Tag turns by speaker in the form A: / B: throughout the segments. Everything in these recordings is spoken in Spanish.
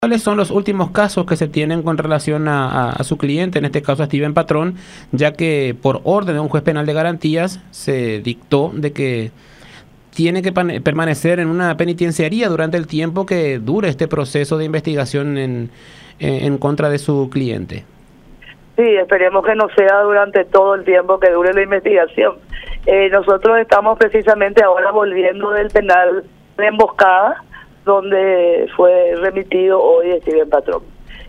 A: ¿Cuáles son los últimos casos que se tienen con relación a su cliente, en este caso a Steven Patrón, ya que por orden de un juez penal de garantías se dictó de que tiene que permanecer en una penitenciaría durante el tiempo que dure este proceso de investigación en contra de su cliente?
B: Sí, esperemos que no sea durante todo el tiempo que dure la investigación. Nosotros estamos precisamente ahora volviendo del penal de Emboscada, donde fue remitido hoy Steven Patrón,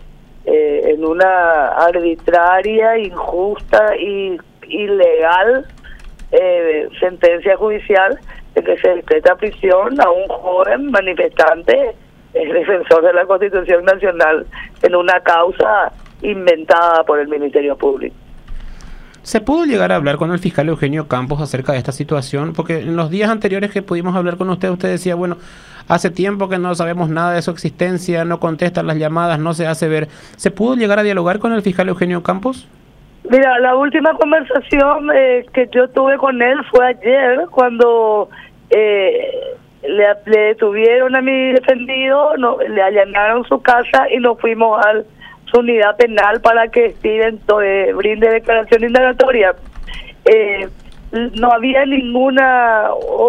B: en una arbitraria, injusta y ilegal sentencia judicial de que se decreta prisión a un joven manifestante, defensor de la Constitución Nacional, en una causa inventada por el Ministerio Público.
A: ¿Se pudo llegar a hablar con el fiscal Eugenio Campos acerca de esta situación? Porque en los días anteriores que pudimos hablar con usted decía, bueno, hace tiempo que no sabemos nada de su existencia, no contestan las llamadas, no se hace ver. ¿Se pudo llegar a dialogar con el fiscal Eugenio Campos?
B: Mira, la última conversación que yo tuve con él fue ayer, cuando le detuvieron a mi defendido, le allanaron su casa y nos fuimos a su unidad penal para que Steven brinde declaración indagatoria. No había ninguna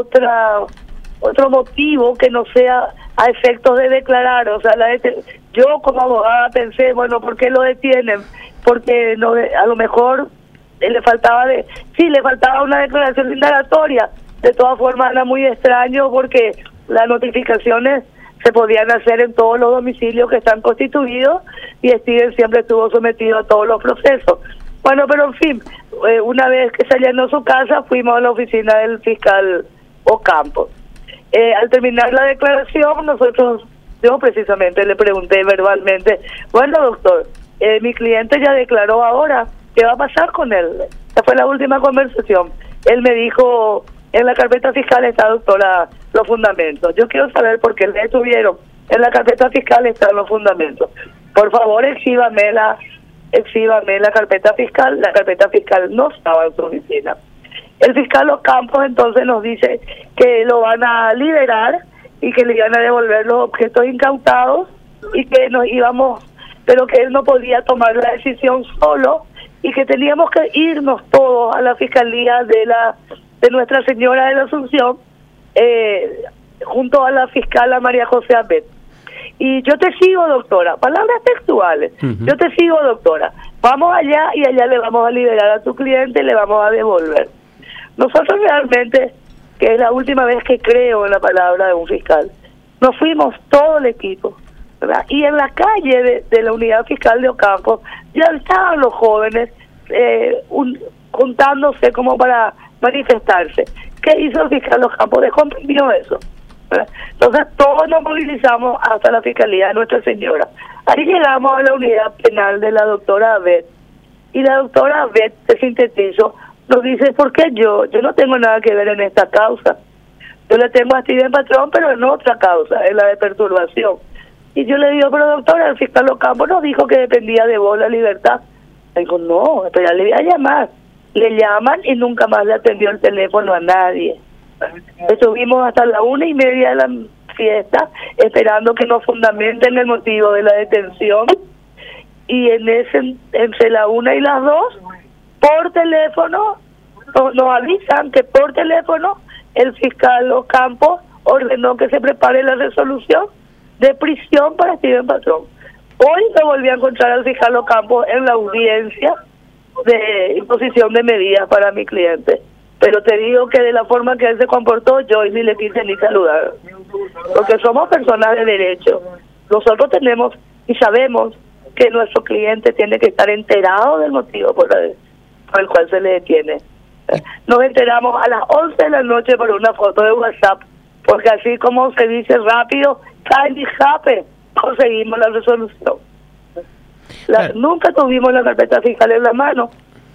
B: otro motivo que no sea a efectos de declarar. O sea, yo como abogada pensé, bueno, ¿por qué lo detienen? Porque no, a lo mejor le faltaba una declaración indagatoria. De todas formas era muy extraño porque las notificaciones se podían hacer en todos los domicilios que están constituidos y Steven siempre estuvo sometido a todos los procesos. Bueno, pero en fin, una vez que se allanó su casa, fuimos a la oficina del fiscal Ocampo. Al terminar la declaración, yo precisamente le pregunté verbalmente, bueno, doctor, mi cliente ya declaró ahora, ¿qué va a pasar con él? Esa fue la última conversación. Él me dijo, en la carpeta fiscal está, doctora, los fundamentos. Yo quiero saber por qué le detuvieron. En la carpeta fiscal están los fundamentos. Por favor, exhíbame la carpeta fiscal. La carpeta fiscal no estaba en su oficina. El fiscal Ocampos entonces nos dice que lo van a liberar y que le iban a devolver los objetos incautados y que nos íbamos, pero que él no podía tomar la decisión solo y que teníamos que irnos todos a la fiscalía de Nuestra Señora de la Asunción, junto a la fiscala María José Abet. Y yo te sigo, doctora, palabras textuales, yo te sigo, doctora, vamos allá y allá le vamos a liberar a tu cliente y le vamos a devolver. Nosotros realmente, que es la última vez que creo en la palabra de un fiscal, nos fuimos todo el equipo, ¿verdad? Y en la calle de la unidad fiscal de Ocampo ya estaban los jóvenes juntándose como para manifestarse. ¿Qué hizo el fiscal Ocampo? Descomprimió eso, ¿verdad? Entonces todos nos movilizamos hasta la fiscalía de Nuestra Señora. Ahí llegamos a la unidad penal de la doctora Abet y la doctora Abet, te sintetizo, nos dice, ¿por qué yo no tengo nada que ver en esta causa? Yo le tengo a Steven Patrón, pero en otra causa, en la de perturbación. Y yo le digo, pero doctora, el fiscal Ocampo nos dijo que dependía de vos la libertad. Me dijo, no, pero ya le voy a llamar. Le llaman y nunca más le atendió el teléfono a nadie. Estuvimos hasta la 1:30 de la fiesta esperando que nos fundamenten el motivo de la detención, y entre la 1 y las 2 por teléfono nos avisan que por teléfono el fiscal Ocampo ordenó que se prepare la resolución de prisión para Steven Patrón. Hoy me volví a encontrar al fiscal Ocampo en la audiencia de imposición de medidas para mi cliente, pero te digo que de la forma que él se comportó, yo ni le quise ni saludar, porque somos personas de derecho. Nosotros tenemos y sabemos que nuestro cliente tiene que estar enterado del motivo por el cual se le detiene. Nos enteramos a las 11 de la noche por una foto de WhatsApp, porque así como se dice rápido, candy happy, conseguimos la resolución. Nunca tuvimos la carpeta fiscal en la mano.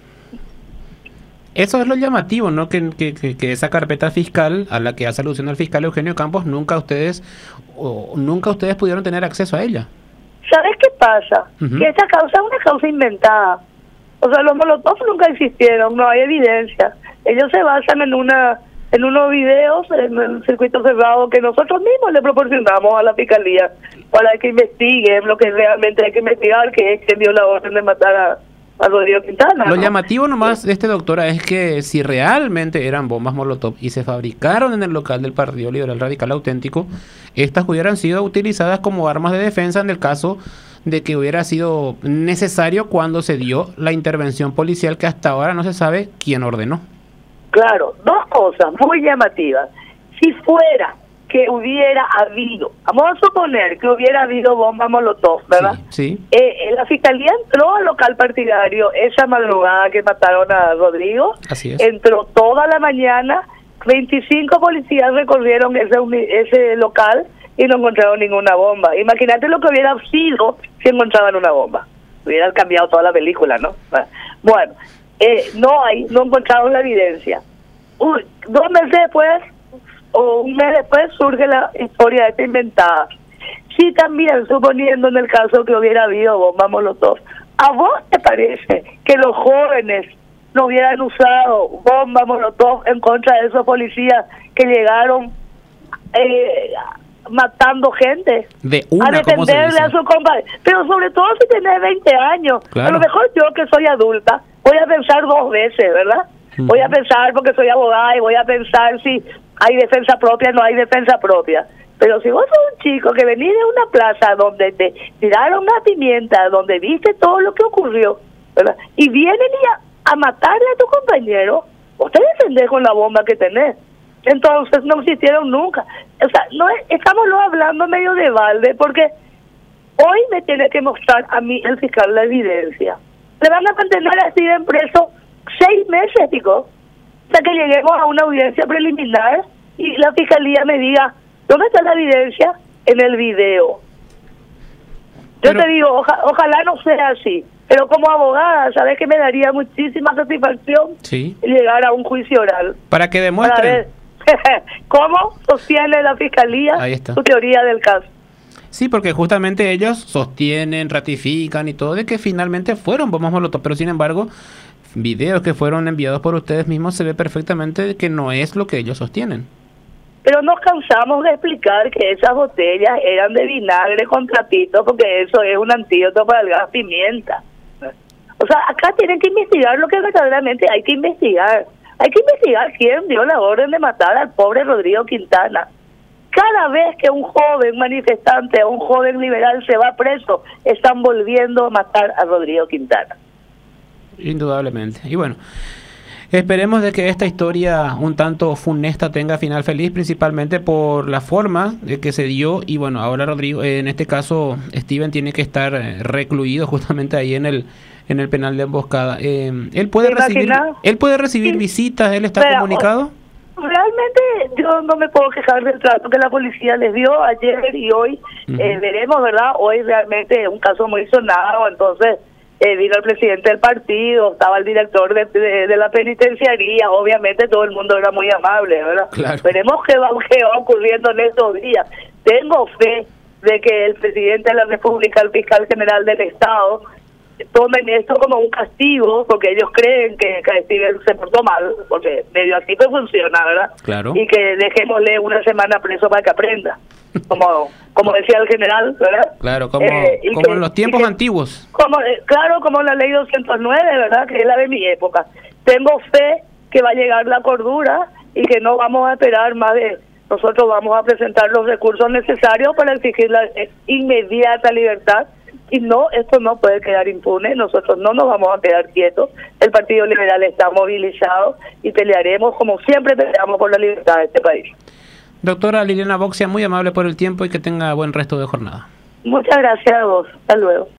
A: Eso es lo llamativo, ¿no? Que esa carpeta fiscal a la que hace alusión el fiscal Eugenio Campos, nunca ustedes pudieron tener acceso a ella.
B: ¿Sabes qué pasa? Que esta causa es una causa inventada. O sea, los molotov nunca existieron, no hay evidencia. Ellos se basan en una en unos videos en el circuito cerrado que nosotros mismos le proporcionamos a la fiscalía para que investiguen lo que realmente hay que investigar, que es que dio la orden de matar a Rodrigo Quintana.
A: Lo llamativo nomás de doctora, es que si realmente eran bombas Molotov y se fabricaron en el local del Partido Liberal Radical Auténtico, estas hubieran sido utilizadas como armas de defensa en el caso de que hubiera sido necesario cuando se dio la intervención policial, que hasta ahora no se sabe quién ordenó.
B: Claro, dos cosas muy llamativas. Si fuera que hubiera habido, vamos a suponer que hubiera habido bomba Molotov, ¿verdad?
A: Sí.
B: La fiscalía entró al local partidario esa madrugada que mataron a Rodrigo.
A: Así es.
B: Entró toda la mañana, 25 policías recorrieron ese local y no encontraron ninguna bomba. Imagínate lo que hubiera sido si encontraban una bomba. Hubieran cambiado toda la película, ¿no? Bueno, no encontraron la evidencia. 2 meses después, o un mes después, surge la historia esta inventada. Sí, también, suponiendo en el caso que hubiera habido bomba Molotov, ¿a vos te parece que los jóvenes no hubieran usado bomba Molotov en contra de esos policías que llegaron matando gente a defenderle a su compañero? Pero sobre todo si tenés 20 años, claro. A lo mejor yo que soy adulta voy a pensar 2 veces, ¿verdad? Voy a pensar porque soy abogada y voy a pensar si hay defensa propia o no hay defensa propia. Pero si vos sos un chico que venís de una plaza donde te tiraron una pimienta, donde viste todo lo que ocurrió, ¿verdad? Y vienen a matarle a tu compañero, vos te defendés con la bomba que tenés. Entonces no existieron nunca. O sea, estamos hablando medio de balde, porque hoy me tiene que mostrar a mí el fiscal la evidencia. Le van a mantener a Steven preso 6 meses, digo, hasta que lleguemos a una audiencia preliminar y la fiscalía me diga, ¿dónde está la evidencia? En el video. Yo te digo, ojalá no sea así, pero como abogada, sabes que me daría muchísima satisfacción llegar a un juicio oral.
A: Para que demuestren.
B: ¿Cómo sostiene la fiscalía su teoría del caso?
A: Sí, porque justamente ellos sostienen, ratifican y todo de que finalmente fueron bombas Molotov, pero sin embargo, videos que fueron enviados por ustedes mismos se ve perfectamente que no es lo que ellos sostienen.
B: Pero nos cansamos de explicar que esas botellas eran de vinagre con trapito, porque eso es un antídoto para el gas pimienta. O sea, acá tienen que investigar lo que verdaderamente hay que investigar. Hay que investigar quién dio la orden de matar al pobre Rodrigo Quintana. Cada vez que un joven manifestante o un joven liberal se va preso, están volviendo a matar a Rodrigo Quintana.
A: Indudablemente. Y bueno, esperemos de que esta historia un tanto funesta tenga final feliz, principalmente por la forma de que se dio. Y bueno, ahora Rodrigo, en este caso Steven tiene que estar recluido justamente ahí en el penal de Emboscada. Él puede recibir visitas, él está comunicado.
B: Realmente yo no me puedo quejar del trato que la policía les dio ayer y hoy. Veremos, ¿verdad? Hoy realmente es un caso muy sonado, entonces vino el presidente del partido, estaba el director de la penitenciaría, obviamente todo el mundo era muy amable, ¿verdad? Claro. Veremos qué va ocurriendo en estos días. Tengo fe de que el presidente de la República, el fiscal general del Estado, tomen esto como un castigo, porque ellos creen que Steven se portó mal, porque medio así pues funciona, ¿verdad? Claro. Y que dejémosle una semana preso para que aprenda, como decía el general, ¿verdad?
A: Claro, como en los tiempos antiguos.
B: Claro, como la ley 209, ¿verdad? Que es la de mi época. Tengo fe que va a llegar la cordura y que no vamos a esperar más nosotros vamos a presentar los recursos necesarios para exigir la inmediata libertad. Y no, esto no puede quedar impune, nosotros no nos vamos a quedar quietos, el Partido Liberal está movilizado y pelearemos como siempre peleamos por la libertad de este país.
A: Doctora Liliana Boxia, muy amable por el tiempo y que tenga buen resto de jornada.
B: Muchas gracias a vos, hasta luego.